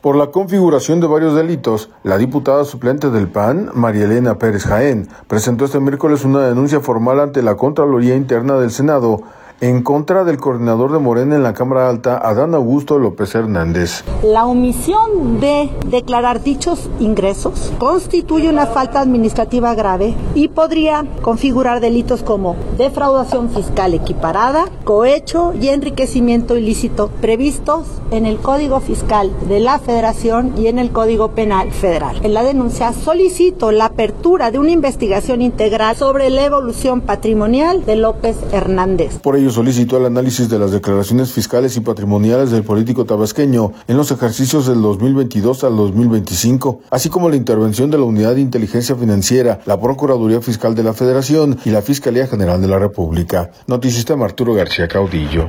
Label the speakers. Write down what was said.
Speaker 1: Por la configuración de varios delitos, la diputada suplente del PAN, María Elena Pérez Jaén, presentó este miércoles una denuncia formal ante la Contraloría Interna del Senado en contra del coordinador de Morena en la Cámara Alta, Adán Augusto López Hernández.
Speaker 2: La omisión de declarar dichos ingresos constituye una falta administrativa grave y podría configurar delitos como defraudación fiscal equiparada, cohecho y enriquecimiento ilícito previstos en el Código Fiscal de la Federación y en el Código Penal Federal. En la denuncia solicito la apertura de una investigación integral sobre la evolución patrimonial de López Hernández.
Speaker 1: Por ello solicitó el análisis de las declaraciones fiscales y patrimoniales del político tabasqueño en los ejercicios del 2022 al 2025, así como la intervención de la Unidad de Inteligencia Financiera, la Procuraduría Fiscal de la Federación y la Fiscalía General de la República. Noticista Arturo García Caudillo.